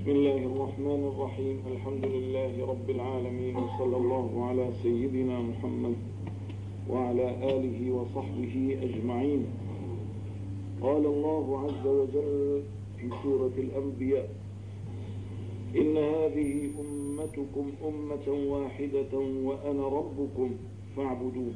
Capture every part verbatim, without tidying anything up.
بسم الله الرحمن الرحيم. الحمد لله رب العالمين، وصلى الله على سيدنا محمد وعلى آله وصحبه أجمعين. قال الله عز وجل في سورة الأنبياء: إن هذه أمتكم أمة واحدة وأنا ربكم فاعبدون.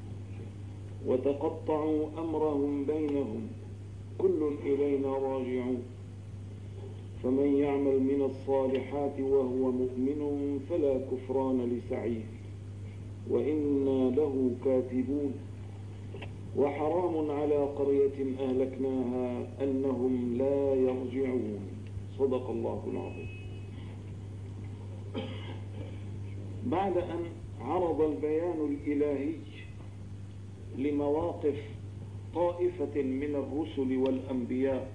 وتقطعوا أمرهم بينهم كل إلينا راجعون. فمن يعمل من الصالحات وهو مؤمن فلا كفران لسعيه وإنا له كاتبون. وحرام على قرية أهلكناها أنهم لا يرجعون. صدق الله العظيم. بعد أن عرض البيان الإلهي لمواقف طائفة من الرسل والأنبياء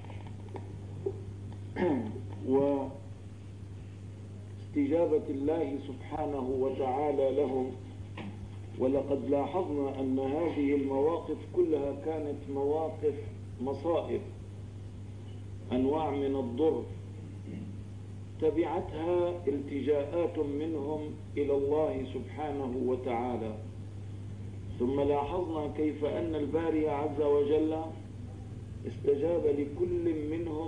واستجابة الله سبحانه وتعالى لهم، ولقد لاحظنا أن هذه المواقف كلها كانت مواقف مصائب، أنواع من الضر تبعتها التجاءات منهم إلى الله سبحانه وتعالى. ثم لاحظنا كيف أن الباري عز وجل استجاب لكل منهم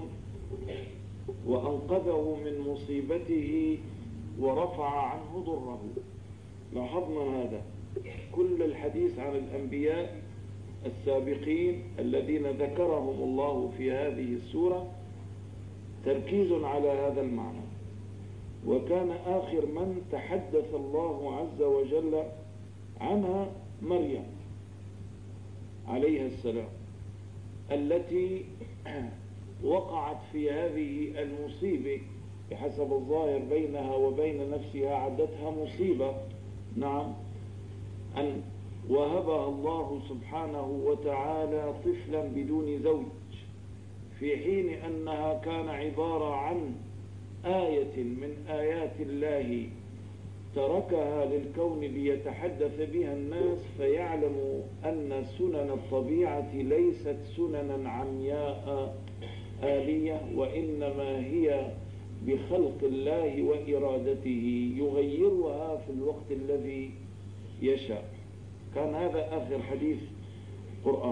وأنقذه من مصيبته ورفع عنه ضره. لاحظنا هذا. كل الحديث عن الأنبياء السابقين الذين ذكرهم الله في هذه السورة تركيز على هذا المعنى. وكان آخر من تحدث الله عز وجل عنها مريم عليها السلام، التي وقعت في هذه المصيبة بحسب الظاهر بينها وبين نفسها، عدتها مصيبة، نعم، أن وهبها الله سبحانه وتعالى طفلا بدون زوج، في حين أنها كان عبارة عن آية من آيات الله تركها للكون ليتحدث بها الناس فيعلموا أن سنن الطبيعة ليست سننا عمياء آلية، وإنما هي بخلق الله وإرادته يغيرها في الوقت الذي يشاء. كان هذا آخر حديث قرآن.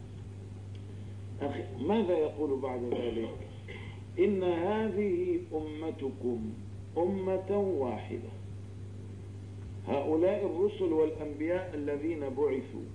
أخي ماذا يقول بعد ذلك؟ إن هذه أمتكم أمة واحدة. هؤلاء الرسل والأنبياء الذين بعثوا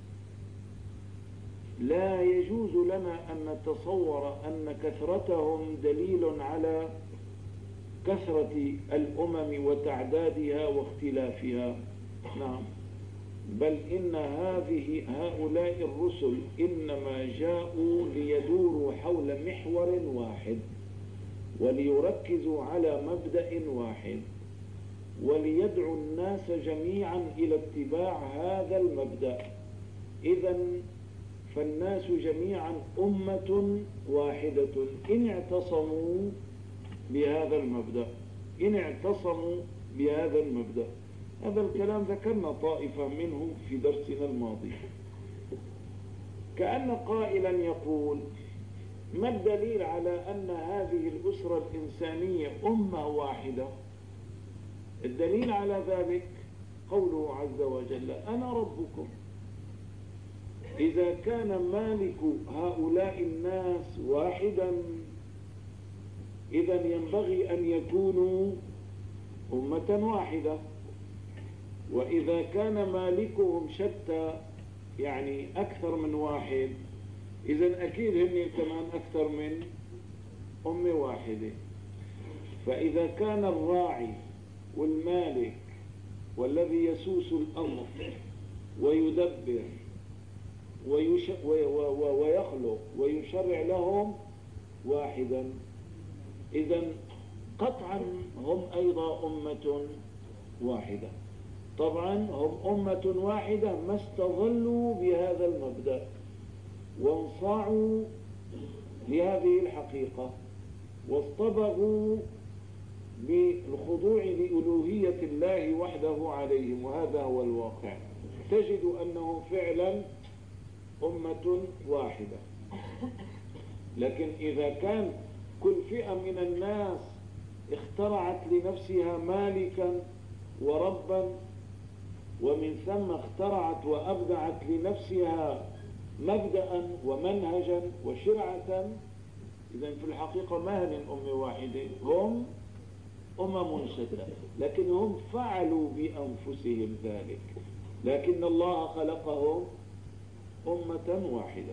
لا يجوز لنا أن نتصور أن كثرتهم دليل على كثرة الأمم وتعدادها واختلافها، نعم، بل إن هذه هؤلاء الرسل إنما جاءوا ليدوروا حول محور واحد وليركزوا على مبدأ واحد وليدعوا الناس جميعا إلى اتباع هذا المبدأ. إذن فالناس جميعا أمة واحدة إن اعتصموا بهذا المبدأ إن اعتصموا بهذا المبدأ. هذا الكلام ذكرنا طائفة منه في درسنا الماضي. كأن قائلا يقول: ما الدليل على أن هذه الأسرة الإنسانية أمة واحدة؟ الدليل على ذلك قوله عز وجل: أنا ربكم. إذا كان مالك هؤلاء الناس واحدا إذن ينبغي أن يكونوا أمة واحدة، وإذا كان مالكهم شتى يعني أكثر من واحد إذن أكيد هم كمان أكثر من أمة واحدة. فإذا كان الراعي والمالك والذي يسوس الأمر ويدبر ويش... ويخلق ويشرع لهم واحدا، إذن قطعا هم أيضا أمة واحدة. طبعا هم أمة واحدة ما استظلوا بهذا المبدأ وانصاعوا لهذه الحقيقة واصطبغوا بالخضوع لألوهية الله وحده عليهم، وهذا هو الواقع. تجد أنهم فعلا أمة واحدة. لكن إذا كان كل فئة من الناس اخترعت لنفسها مالكا وربا، ومن ثم اخترعت وأبدعت لنفسها مبدأ ومنهجا وشرعة. إذن في الحقيقة ما هن أمة واحدة، هم أمم شتى، لكن هم فعلوا بأنفسهم ذلك، لكن الله خلقهم أمة واحدة.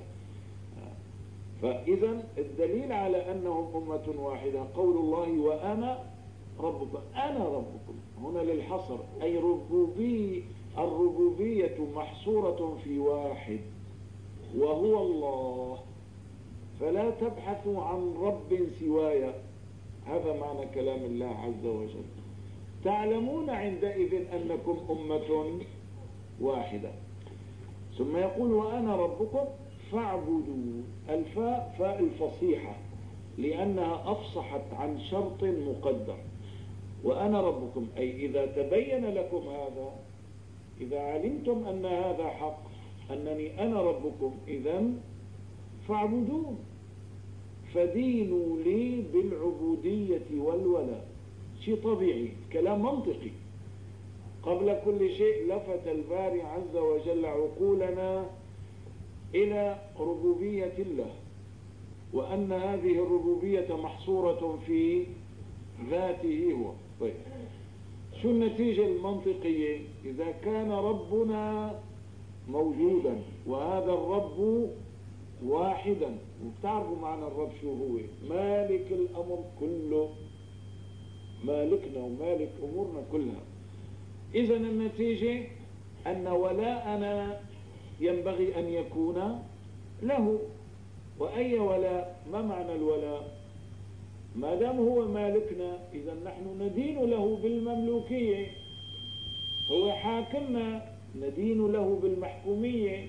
فإذا الدليل على أنهم أمة واحدة قول الله وأنا ربكم. أنا ربكم هنا للحصر، أي ربوبي الربوبية محصورة في واحد وهو الله، فلا تبحثوا عن رب سواي. هذا معنى كلام الله عز وجل. تعلمون عندئذ أنكم أمة واحدة. ثم يقول وأنا ربكم فاعبدوا. الفاء فاء الفصيحة لأنها أفصحت عن شرط مقدر. وأنا ربكم أي إذا تبين لكم هذا، إذا علمتم أن هذا حق، أنني أنا ربكم، إذن فاعبدون، فدينوا لي بالعبودية والولاء. شيء طبيعي، كلام منطقي. قبل كل شيء لفت الباري عز وجل عقولنا إلى ربوبية الله، وأن هذه الربوبية محصورة في ذاته هو. طيب، شو النتيجة المنطقية؟ إذا كان ربنا موجودا وهذا الرب واحدا، وبتعرفوا معنى الرب شو هو؟ مالك الأمر كله، مالكنا ومالك أمورنا كلها. إذن النتيجة أن ولاءنا ينبغي أن يكون له. وأي ولاء؟ ما معنى الولاء؟ ما دام هو مالكنا إذا نحن ندين له بالمملوكية، هو حاكمنا ندين له بالمحكومية،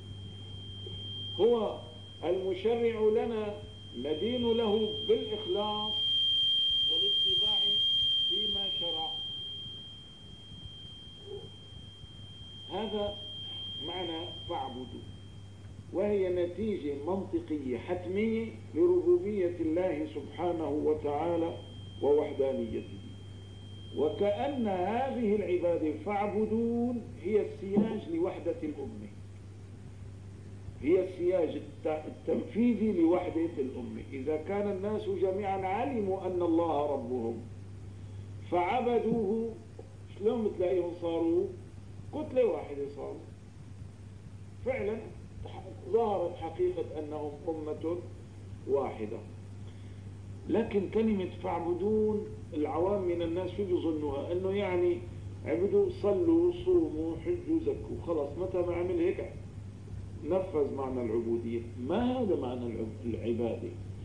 هو المشرع لنا ندين له بالإخلاص والاتباع فيما شرع. هذا معنى فاعبدوا، وهي نتيجة منطقية حتمية لربوبية الله سبحانه وتعالى ووحدانيته. وكأن هذه العبادة فاعبدون هي السياج لوحدة الأمة، هي السياج التنفيذي لوحدة الأمة. إذا كان الناس جميعا علموا أن الله ربهم فعبدوه، شلون بتلاقيهم صاروا كتلة واحدة، صاروا فعلا ظهرت حقيقة أنهم أمة واحدة. لكن كلمة فاعبدون العوام من الناس شو بيظنوها؟ أنه يعني عبدوا، صلوا، صوموا، حجوا، زكوا، خلاص متى ما عمل هيك نفذ معنى العبودية. ما هذا معنى العبادة.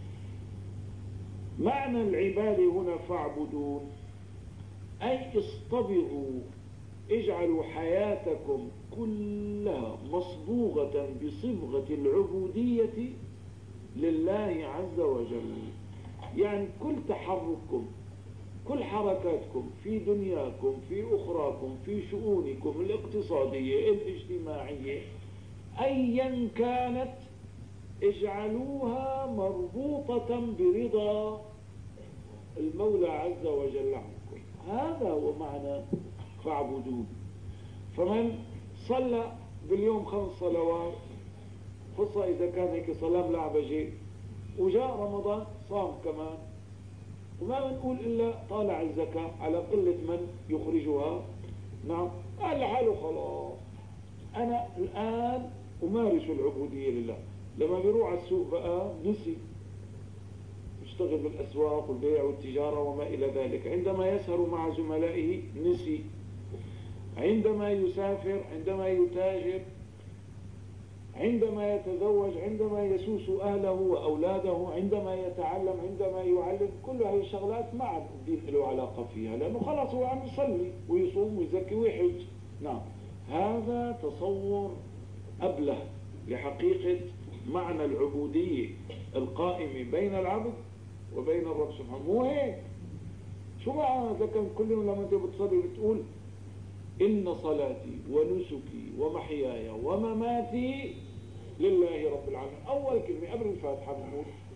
معنى العبادة هنا فاعبدون أي اصطبغوا، اجعلوا حياتكم كلها مصبوغة بصبغة العبودية لله عز وجل. يعني كل تحرككم، كل حركاتكم في دنياكم، في أخراكم، في شؤونكم الاقتصادية الاجتماعية أيا كانت، اجعلوها مربوطة برضا المولى عز وجل عنكم. هذا هو معنى فاعبدون. فمن صلى باليوم خمس صلوات، خصوصا إذا كان هيك صلاة لعبجة، وجاء رمضان صام كمان، وما بنقول إلا طالع الزكاة على قلة من يخرجها، نعم، قال لحاله خلاص أنا الآن أمارس العبودية لله. لما بيروح على السوق بقى نسي يشتغل بالأسواق والبيع والتجارة وما إلى ذلك. عندما يسهر مع زملائه نسي، عندما يسافر، عندما يتاجر، عندما يتزوج، عندما يسوس أهله وأولاده، عندما يتعلم، عندما يعلم، كل هذه الشغلات ما عاد الدين له علاقة فيها، لأنه خلاص هو عم يصلي ويصوم ويزكي ويحج. نعم، هذا تصور أبله لحقيقة معنى العبودية القائمة بين العبد وبين الرب سبحانه. مو هيك. شو معنى إذا كان كل يوم لما أنت بتصلي بتقول إن صلاتي ونسكي ومحياي ومماتي لله رب العالمين، أول كلمة قبل الفاتحة بنقول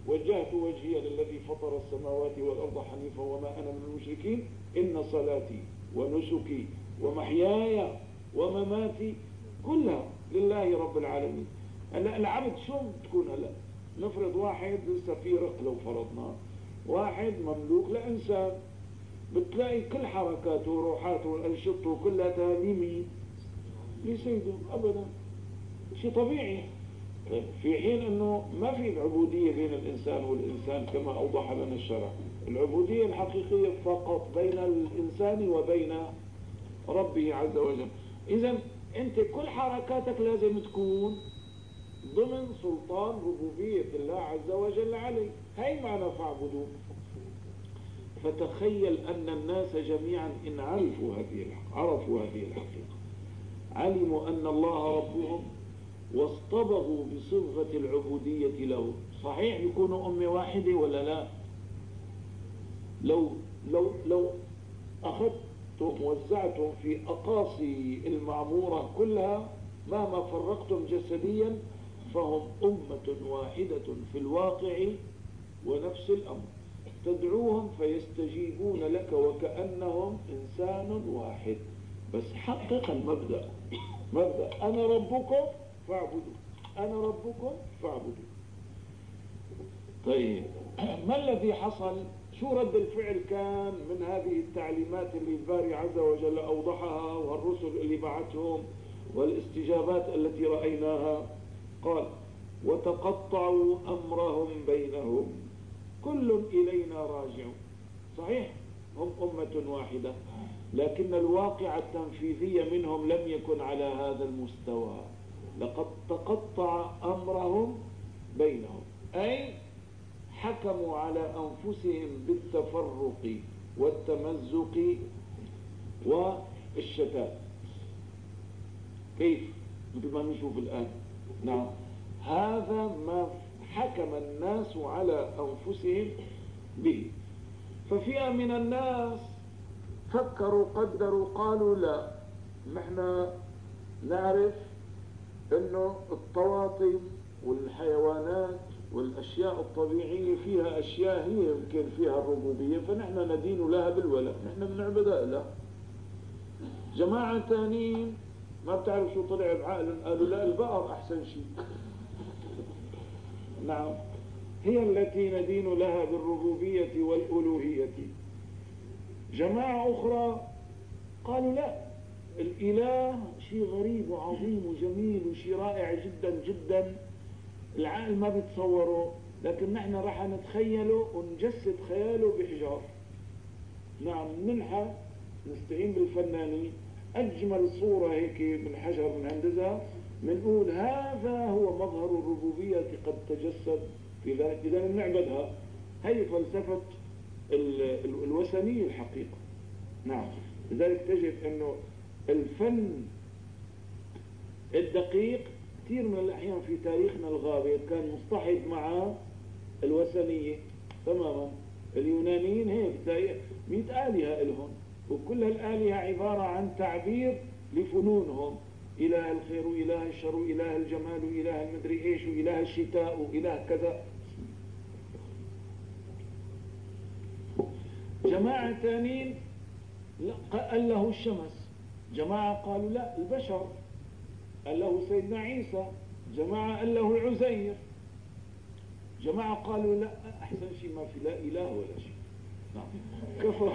وجهت وجهي للذي فطر السماوات والأرض حنيفا وما أنا من المشركين إن صلاتي ونسكي ومحياي ومماتي كلها لله رب العالمين. هلا العبد شو بتكون؟ هلا نفرض واحد لسه في رق، لو فرضنا واحد مملوك لإنسان، بتلاقي كل حركاته وروحاته والأنشطة كلها لمين؟ لسيده أبدا، شيء طبيعي. في حين أنه ما في عبودية بين الإنسان والإنسان كما أوضح لنا الشرع. العبودية الحقيقية فقط بين الإنسان وبين ربه عز وجل. إذن أنت كل حركاتك لازم تكون ضمن سلطان ربوبية الله عز وجل عليه. هاي معنى فاعبدوه. فتخيل أن الناس جميعا إن عرفوا هذه عرفوا هذه الحقيقة، علموا أن الله ربهم واصطبغوا بصبغة العبودية له. صحيح يكونوا أمة واحدة ولا لا؟ لو لو لو أخذتم وزعتم في أقاصي المعمورة كلها مهما فرقتم جسديا فهم أمة واحدة في الواقع ونفس الأمر. تدعوهم فيستجيبون لك وكأنهم إنسان واحد. بس حقق المبدأ، مبدأ أنا ربكم فاعبدوا، أنا ربكم فاعبدوا. طيب ما الذي حصل؟ شو رد الفعل كان من هذه التعليمات اللي الباري عز وجل أوضحها والرسل اللي بعثهم والاستجابات التي رأيناها؟ قال وتقطعوا أمرهم بينهم كل إلينا راجع. صحيح هم أمة واحدة، لكن الواقع التنفيذي منهم لم يكن على هذا المستوى. لقد تقطع أمرهم بينهم، أي حكموا على أنفسهم بالتفرق والتمزق والشتات. كيف؟ مثل ما نشوف الآن. نعم، هذا ما حكم الناس على أنفسهم به. ففئة من الناس فكروا قدروا قالوا لا، نحن نعرف انه الطواطم والحيوانات والاشياء الطبيعية فيها اشياء هي يمكن فيها الربوبية، فنحن ندين لها بالولاء، نحن بنعبدها لها. جماعة ثانيين ما بتعرف شو طلع بعقلهم قالوا لا، البقر احسن شيء. نعم، هي التي ندين لها بالربوبية والألوهية. جماعة أخرى قالوا لا، الإله شيء غريب وعظيم وجميل وشيء رائع جدا جدا، العقل ما بيتصوره، لكن نحن راح نتخيله ونجسد خياله بحجار. نعم، ننحى نستعين بالفنانين أجمل صورة هيك من حجر بنهندسها، بنقول هذا هو مظهر الربوبية قد تجسد في ذلك، إذا بنعبدها. هي فلسفة الوثنية الحقيقة. نعم، لذلك تجد أنه الفن الدقيق كثير من الأحيان في تاريخنا الغابر كان مصطحب مع الوثنية تماما. اليونانيين هيك مئة آلهة لهم، وكل الآلهة عبارة عن تعبير لفنونهم، إله الخير وإله الشر وإله الجمال وإله المدري إيش وإله الشتاء وإله كذا. جماعة ثانيين قال له الشمس، جماعة قالوا لا البشر، قال له سيدنا عيسى، جماعة قال له عزير، جماعة قالوا لا أحسن شيء ما في لا إله ولا شيء. كفروا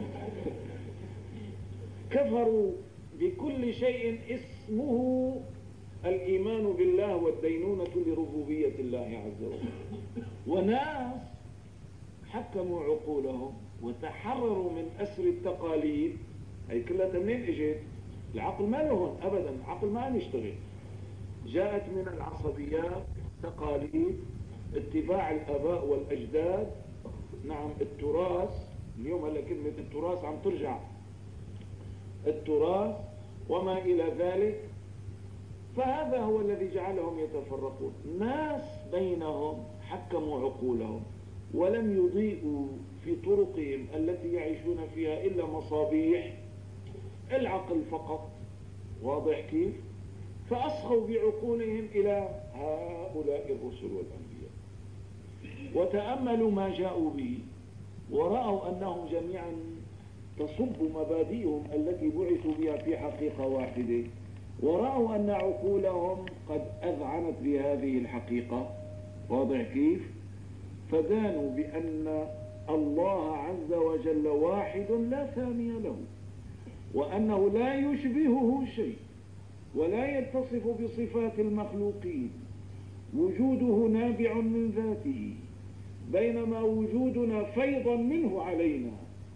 كفروا بكل شيء اسمه الإيمان بالله والدينونة لربوبية الله عز وجل. وناس حكموا عقولهم وتحرروا من أسر التقاليد. هي كلها منين اجت؟ العقل ما لهن أبدا، العقل ما عم يشتغل. جاءت من العصبيات، تقاليد، اتباع الآباء والأجداد. نعم، التراث. اليوم هلا كلمة التراث عم ترجع، التراث وما إلى ذلك. فهذا هو الذي جعلهم يتفرقون. ناس بينهم حكموا عقولهم ولم يضيئوا في طرقهم التي يعيشون فيها إلا مصابيح العقل فقط. واضح كيف؟ فأصغوا بعقولهم إلى هؤلاء الرسل والأنبياء. وتأملوا ما جاءوا به ورأوا أنهم جميعا تصب مبادئهم التي بعثوا بها في حقيقة واحدة، ورأوا أن عقولهم قد أذعنت بهذه الحقيقة. واضح كيف؟ فدانوا بأن الله عز وجل واحد لا ثاني له، وأنه لا يشبهه شيء ولا يتصف بصفات المخلوقين، وجوده نابع من ذاته، بينما وجودنا فيضا منه علينا.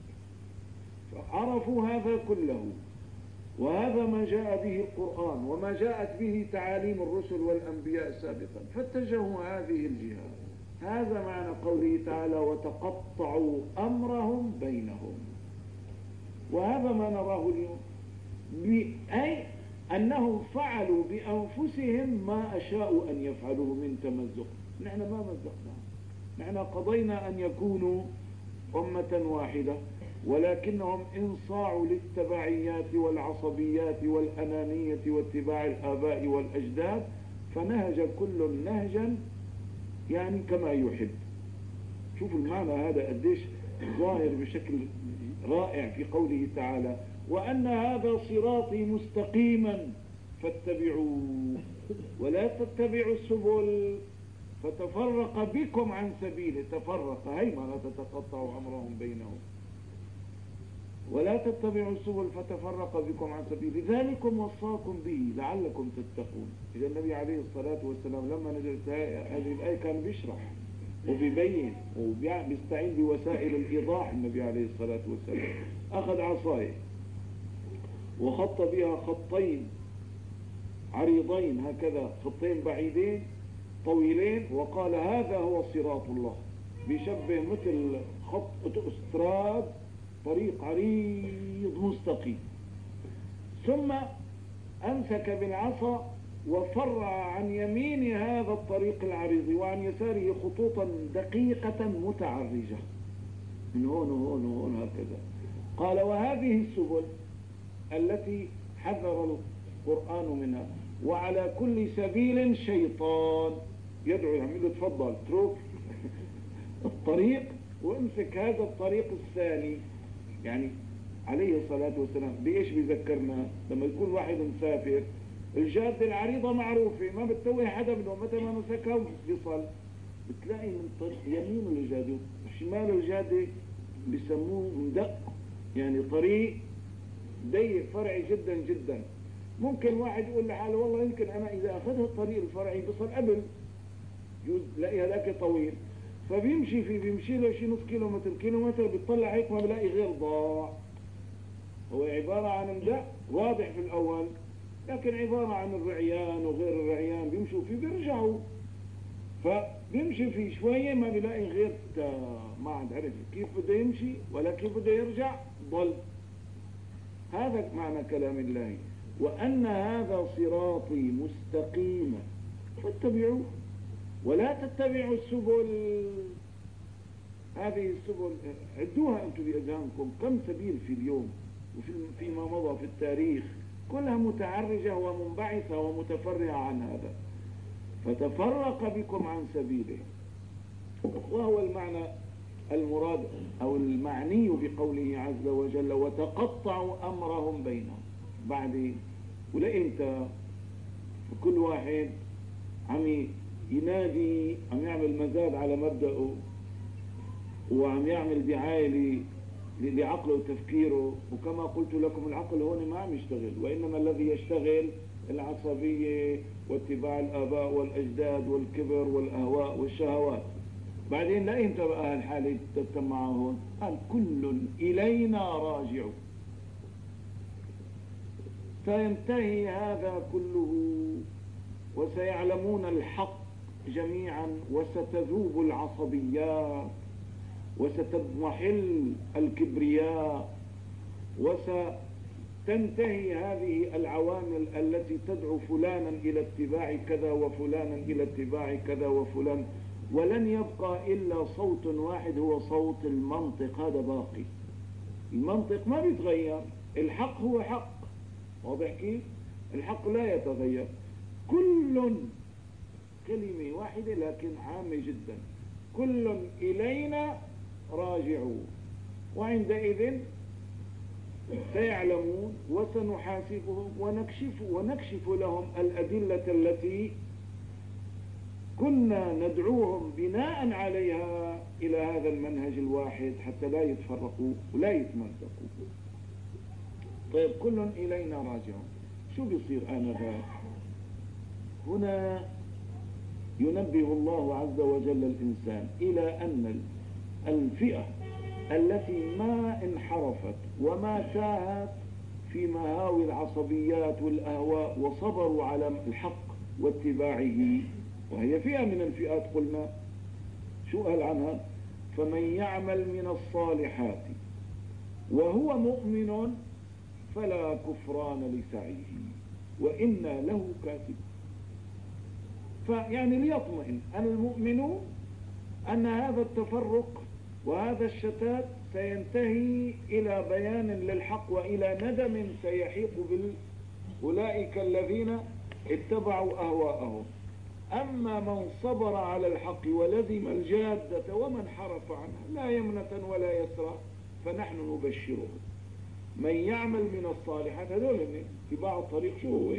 فعرفوا هذا كله، وهذا ما جاء به القرآن وما جاءت به تعاليم الرسل والأنبياء سابقا، فاتجهوا هذه الجهة. هذا معنى قوله تعالى وتقطعوا أمرهم بينهم. وهذا ما نراه اليوم، أي أنهم فعلوا بأنفسهم ما أشاءوا أن يفعلوه من تمزق. نحن ما مزقنا، نحن قضينا أن يكونوا أمة واحدة، ولكنهم انصاعوا للتبعيات والعصبيات والأنانية واتباع الآباء والأجداد، فنهج كل نهجا يعني كما يحب. شوفوا المعنى هذا قديش ظاهر بشكل رائع في قوله تعالى وأن هذا صراطي مستقيما فاتبعوه ولا تتبعوا السبل فتفرق بكم عن سبيله. تفرق هي ما لا تتقطعوا أمرهم بينهم، ولا تتبعوا السبل فتفرق بكم عن سبيله ذلكم وصاكم به لعلكم تتقون. إذا النبي عليه الصلاة والسلام لما نزلت هذه الآية كان بيشرح وبيبين وبيستعين بوسائل الإيضاح. النبي عليه الصلاة والسلام أخذ عصايه وخط بها خطين عريضين هكذا، خطين بعيدين طويلين، وقال هذا هو صراط الله، بيشبه مثل خط أوتوستراد، طريق عريض مستقيم. ثم أمسك بالعصا وفرع عن يمين هذا الطريق العريض وعن يساره خطوطا دقيقة متعرجة من هون وهون وهون هكذا. قال وهذه السبل التي حذر القرآن منها، وعلى كل سبيل شيطان يدعو يعمل له تفضل اترك الطريق وامسك هذا الطريق الثاني. يعني عليه الصلاة والسلام بإيش بيذكرنا؟ لما يكون واحد مسافر الجادة العريضة معروفة ما بتتوه حدا منهم، متى ما مسكها بيصل بتلاقي من طريق يمين الجادة وشمال الجادة بيسموه مدق، يعني طريق ضيق فرعي جدا جدا. ممكن واحد يقول لحاله والله يمكن أنا إذا أخذت الطريق الفرعي بصل قبل يجوز لاقي هذاك طويل، فبيمشي فيه بيمشي له شي نص كيلومتر كيلومتر بيطلع هيك ما بلاقي غير ضاع. هو عبارة عن مدق واضح في الأول، لكن عبارة عن الرعيان وغير الرعيان بيمشوا فيه بيرجعوا، فبيمشي فيه شوية ما بيلاقي غير ما عاد عرف كيف بده يمشي ولا كيف بده يرجع ضل. هذا معنى كلام الله وأن هذا صراطي مستقيما فاتبعوه ولا تتبعوا السبل. هذه السبل عدوها أنتم بأذهانكم، كم سبيل في اليوم وفيما مضى في التاريخ كلها متعرجة ومنبعثة ومتفرعة عن هذا، فتفرق بكم عن سبيله. وهو المعنى المراد أو المعني بقوله عز وجل وتقطعوا أمرهم بينهم. بعدين ولإمتى؟ كل واحد عم ينادي، عم يعمل مزاد على مبدأه وعم يعمل دعاية لعقله وتفكيره. وكما قلت لكم العقل هون ما عم يشتغل، وإنما الذي يشتغل العصبية واتباع الآباء والأجداد والكبر والأهواء والشهوات. بعدين لا إمتى بقى هالحالة تتم معه هون؟ قال كل إلينا راجع. سينتهي هذا كله وسيعلمون الحق جميعا وستذوب العصبيات وستضمحل الكبرياء وستنتهي هذه العوامل التي تدعو فلانا إلى اتباع كذا وفلانا إلى اتباع كذا وفلان، ولن يبقى إلا صوت واحد هو صوت المنطق. هذا باقي، المنطق ما بيتغير، الحق هو حق. واضح كيف؟ الحق لا يتغير. كل كلمة واحدة لكن عامة جدا. كل إلينا راجعون، وعندئذ سيعلمون وسنحاسبهم ونكشف, ونكشف لهم الأدلة التي كنا ندعوهم بناء عليها إلى هذا المنهج الواحد حتى لا يتفرقوا ولا يتمزقوا. طيب كل إلينا راجعون، شو بيصير آنذاك؟ هنا ينبه الله عز وجل الإنسان إلى أن الفئة التي ما انحرفت وما تاهت في مهاوي العصبيات والأهواء وصبروا على الحق واتباعه، وهي فئة من الفئات قلنا، شو قال عنها؟ فمن يعمل من الصالحات وهو مؤمن فلا كفران لسعيه وإنا له كاتبون. فيعني ليطمئن المؤمنون أن هذا التفرق وهذا الشتات سينتهي إلى بيان للحق وإلى ندم سيحيق بأولئك الذين اتبعوا أهواءهم. أما من صبر على الحق ولزم الجادة ومن حرف عنها لا يمنة ولا يسرى فنحن نبشره. من يعمل من الصالحات، هذول اتباع الطريق شو هو؟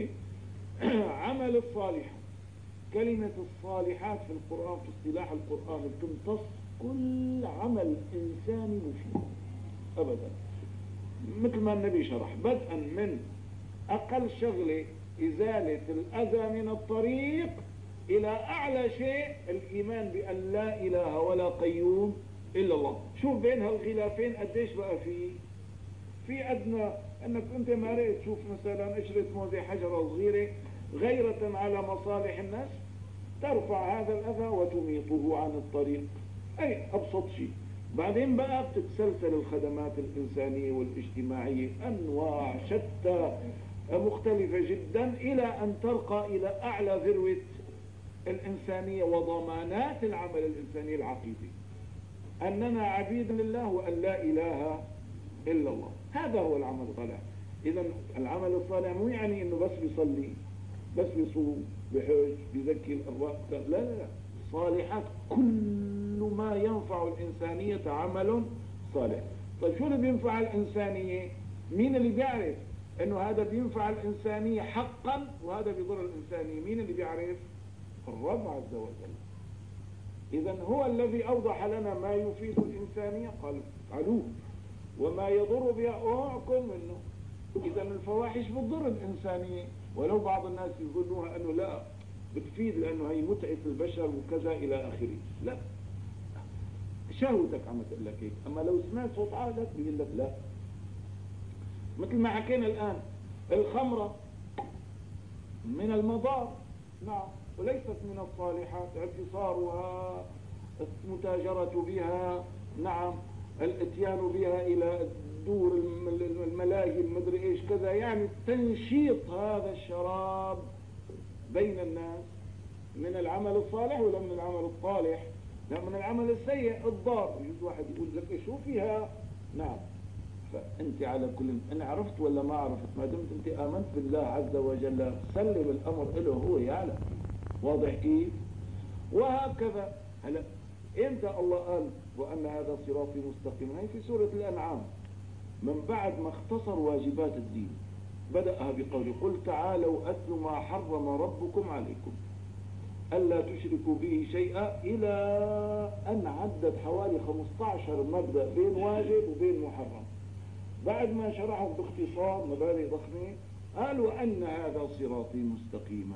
عمل الصالحات. كلمة الصالحات في القرآن في اصطلاح القرآن تمتص كل عمل إنساني مفيد أبدا، مثل ما النبي شرح، بدءا من أقل شغلة إزالة الأذى من الطريق إلى أعلى شيء الإيمان بأن لا إله ولا قيوم إلا الله. شوف بين هالغلافين قديش بقى فيه في أدنى أنك أنت ما رأيت تشوف مثلا قشرة موزة حجرة صغيرة غيرة على مصالح الناس ترفع هذا الأذى وتميطه عن الطريق، أي أبسط شيء. بعدين بقى بتتسلسل الخدمات الإنسانية والاجتماعية أنواع شتى مختلفة جدا إلى أن ترقى إلى أعلى ذروة الإنسانية وضمانات العمل الإنساني العقيدي، أننا عبيد لله وأن لا إله إلا الله. هذا هو العمل الصالح. إذا العمل الصالح مو يعني إنه بس بيصلي، بس بيصوم، بحج، بيزكي الأرواح، لا لا لا، صالحات كل ما ينفع الإنسانية عمل صالح. طيب شو اللي بينفع الإنسانية؟ مين اللي بيعرف إنه هذا بينفع الإنسانية حقا وهذا بيضر الإنسانية؟ مين اللي بيعرف؟ الرب عز وجل. إذا هو الذي أوضح لنا ما يفيد الإنسانية، قال افعلوه، وما يضر بها اوعكم منه. إذا الفواحش بتضر الإنسانية، ولو بعض الناس يقولوها أنه لا بتفيد لأنه هي متعة البشر وكذا إلى آخره، لا، شهوتك عم تقول لك هيك، أما لو سمعت صوت عقلك بيقول لك لا. مثل ما حكينا الآن، الخمرة من المضار، نعم، وليست من الصالحات، اعتصارها، المتاجرة بها، نعم، الاتيان بها إلى دور الملاهي المدري إيش كذا، يعني تنشيط هذا الشراب بين الناس من العمل الصالح ولا من العمل الصالح؟ لا، من العمل السيء الضار. يجوز واحد يقول لك شو فيها؟ نعم، فأنت على كل إن عرفت ولا ما عرفت، ما دمت أنت آمنت بالله عز وجل سلم الأمر له، هو يعلم. واضح كيف؟ وهكذا. هلا إمتى الله قال وأن هذا صراطي مستقيما؟ هي في سورة الأنعام، من بعد ما اختصر واجبات الدين بدأها بقوله قل تعالوا أتل ما حرم ربكم عليكم ألا تشركوا به شيئا، إلى أن عدد حوالي خمسة عشر مبدأ بين واجب وبين محرم. بعد ما شرحوا باختصار مبادئ ضخمة قال وأن هذا صراطي مستقيما.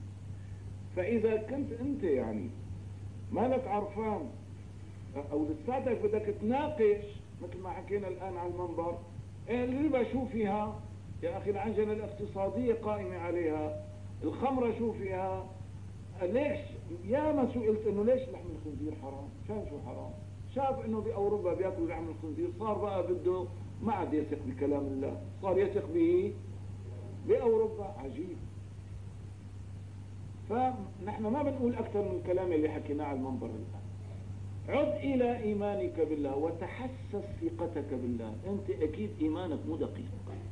فإذا كنت أنت يعني مالك عرفان أو لساتك بدك تناقش، مثل ما حكينا الآن على المنبر، الربا شو فيها يا أخي، العنجنة الاقتصادية قائمة عليها، الخمرة شو فيها، ليش يا ما سئلت انه ليش لحم الخنزير حرام؟ شان شو حرام؟ شاف انه بأوروبا بياكلوا لحم الخنزير، صار بقى بده ما عاد يثق بكلام الله، صار يثق به بأوروبا. عجيب. فنحن ما بنقول أكثر من الكلام اللي حكيناه على المنبر الآن. عد إلى إيمانك بالله وتحسس ثقتك بالله. أنت أكيد إيمانك مو دقيق،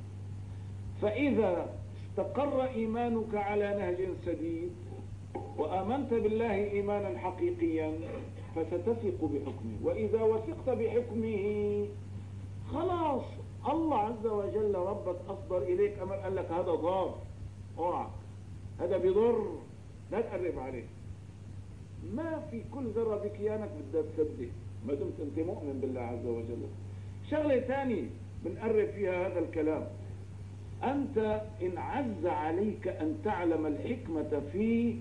فإذا استقر إيمانك على نهج سديد وآمنت بالله إيمانا حقيقيا فستثق بحكمه، وإذا وثقت بحكمه خلاص الله عز وجل ربك أصدر إليك أمر، قال لك هذا ضار اوعى، هذا بضر لا تقرب عليه. ما في كل ذرة بكيانك بدها تصدق ما دمت أنت مؤمن بالله عز وجل. شغلة ثانية بنقرب فيها هذا الكلام، أنت إن عز عليك أن تعلم الحكمة في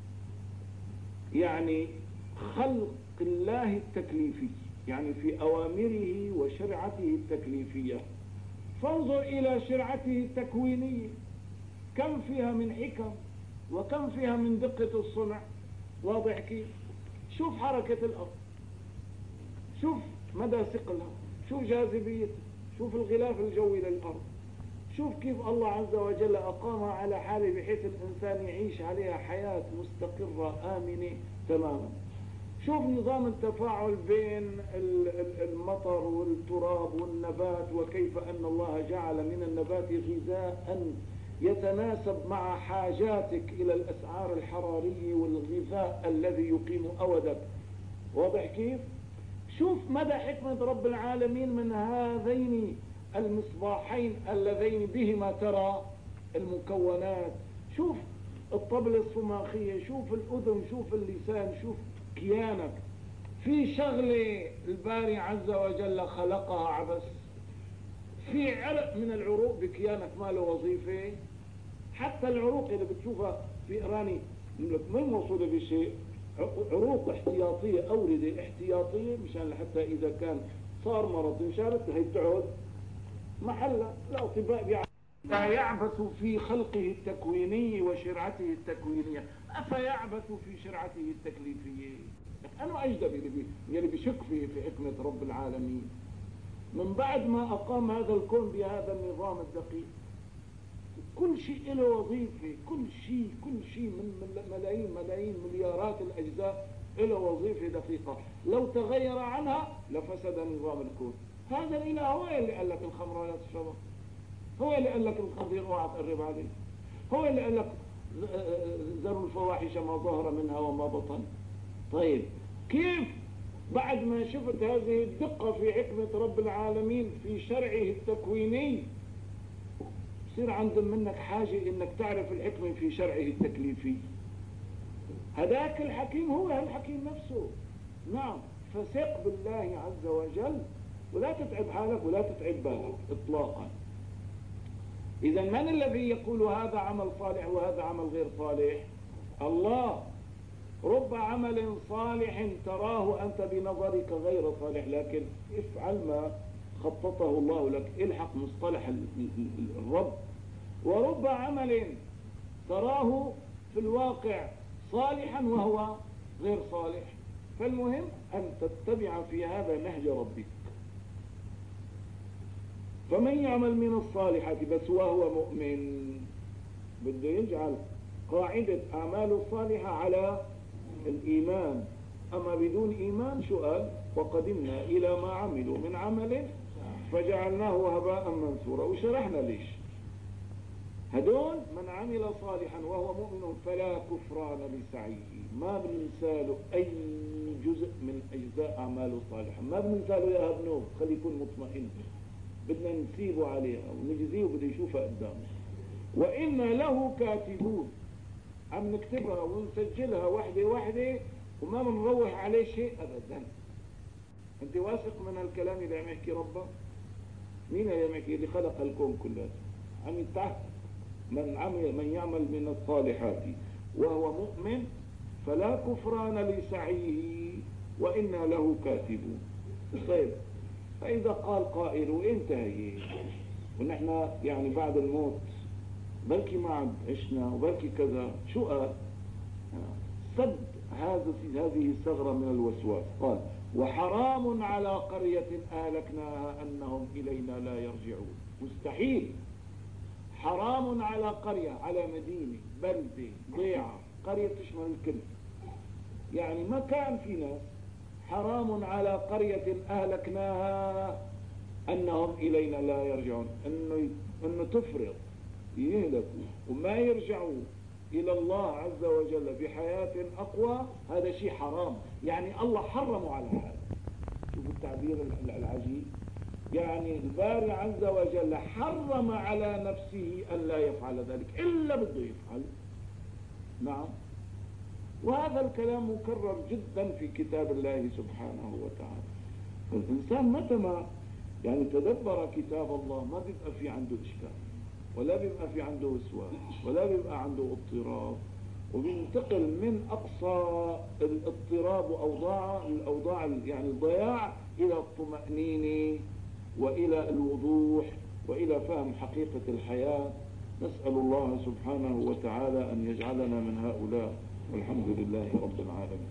يعني خلق الله التكليفي، يعني في أوامره وشرعته التكليفية، فانظر إلى شرعته التكوينية كم فيها من حكم وكم فيها من دقة الصنع. واضح كيف؟ شوف حركة الأرض، شوف مدى ثقلها، شوف جاذبيتها، شوف الغلاف الجوي للأرض، شوف كيف الله عز وجل أقامها على حاله بحيث الإنسان يعيش عليها حياة مستقرة آمنة تماما. شوف نظام التفاعل بين المطر والتراب والنبات، وكيف أن الله جعل من النبات غذاء يتناسب مع حاجاتك إلى الأسعار الحرارية والغذاء الذي يقيم أودك. واضح كيف؟ شوف مدى حكمة رب العالمين من هذين المصباحين اللذين بهما ترى المكونات. شوف الطبلة الصماخية، شوف الأذن، شوف اللسان، شوف كيانك. في شغلة الباري عز وجل خلقها عبس؟ في عرق من العروق بكيانك ما له وظيفة؟ حتى العروق اللي بتشوفها في إيراني ما موصولة بشيء، عروق احتياطية، أوردة احتياطية مشان حتى إذا كان صار مرض انشالت هي بتقعد محلها. الأطباء بيعرفوا لا يعبث في خلقه التكويني وشرعته التكوينية، أفيعبث في شرعته التكليفية؟ أنا أجدب اللي بيشك فيه في حكمة رب العالمين من بعد ما أقام هذا الكون بهذا النظام الدقيق. كل شيء له وظيفة، كل شيء كل شيء من ملايين ملايين مليارات الأجزاء له وظيفة دقيقة، لو تغير عنها لفسد نظام الكون. هذا الإله هو اللي قال لك الخمر لا تشربها، هو اللي قال لك الخنزير اوعى تقرب عليه، هو اللي قال لك ذروا الفواحش ما ظهر منها وما بطن. طيب كيف بعد ما شفت هذه الدقة في حكمة رب العالمين في شرعه التكويني يصير عند منك حاجة انك تعرف الحكمة في شرعه التكليفي؟ هذاك الحكيم هو الحكيم نفسه. نعم، فثق بالله عز وجل ولا تتعب حالك ولا تتعب بالك اطلاقا. اذا من الذي يقول هذا عمل صالح وهذا عمل غير صالح؟ الله. رب عمل صالح تراه أنت بنظرك غير صالح، لكن افعل ما خططه الله لك، الحق مصطلح الرب. ورب عمل تراه في الواقع صالحا وهو غير صالح. فالمهم أن تتبع في هذا نهج ربك. فمن يعمل من الصالحات بس وهو مؤمن بده يجعل قاعدة أعماله الصالحة على الإيمان، أما بدون إيمان شو قال؟ وقدمنا إلى ما عملوا من عمل فجعلناه هباء منثورا. وشرحنا ليش. هدول من عمل صالحا وهو مؤمن فلا كفران لسعيه، ما بننساله أي جزء من أجزاء أعماله الصالحة، ما بننساله يا ابنه خلي يكون مطمئن، بدنا نسيبه عليها ونجزيه وبده يشوفها قدامه. وإنا له كاتبون، عم نكتبها ونسجلها وحدة وحدة وما بنروح عليه شيء أبدا. أنت واثق من الكلام اللي عم يحكي ربك؟ مين اللي عم يحكي؟ اللي خلق الكون كله. عم يتعهد من عمل من يعمل من الصالحات وهو مؤمن فلا كفران لسعيه وإنا له كاتبون. طيب فإذا قال قائل وانتهي ونحن يعني بعد الموت بلكي ما عاد عشنا وبلكي كذا، شو قال؟ سد هذا هذه الثغرة من الوسواس. قال وحرام على قرية أهلكناها أنهم إلينا لا يرجعون. مستحيل. حرام على قرية، على مدينة، بلدة، ضيعة، قرية تشمل الكل، يعني ما كان في ناس. حرام على قرية أهلكناها أنهم إلينا لا يرجعون، إنه إنه تفرغ يهلكوا وما يرجعوا إلى الله عز وجل بحياة أقوى هذا شيء حرام، يعني الله حرمه على هذا. شوفوا التعبير العجيب، يعني الباري عز وجل حرم على نفسه أن لا يفعل ذلك إلا بده يفعل. نعم، وهذا الكلام مكرر جدا في كتاب الله سبحانه وتعالى. الإنسان متى ما يعني تدبر كتاب الله ما بيبقى في عنده إشكال، ولا بيبقى في عنده وسواس، ولا بيبقى عنده اضطراب، وبينتقل من أقصى الاضطراب وأوضاع الأوضاع يعني الضياع إلى الطمأنينة وإلى الوضوح وإلى فهم حقيقة الحياة. نسأل الله سبحانه وتعالى أن يجعلنا من هؤلاء، والحمد لله رب العالمين.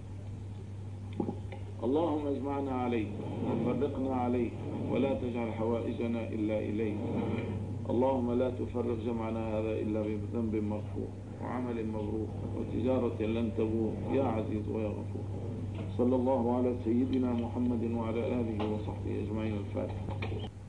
اللهم اجمعنا عليك وفرقنا عليك، ولا تجعل حوائجنا إلا إليك. اللهم لا تفرق جمعنا هذا إلا بذنب مغفور وعمل مبرور وتجارة لن تبور يا عزيز ويا غفور. صلى الله على سيدنا محمد وعلى آله وصحبه أجمعين. الفاتحة.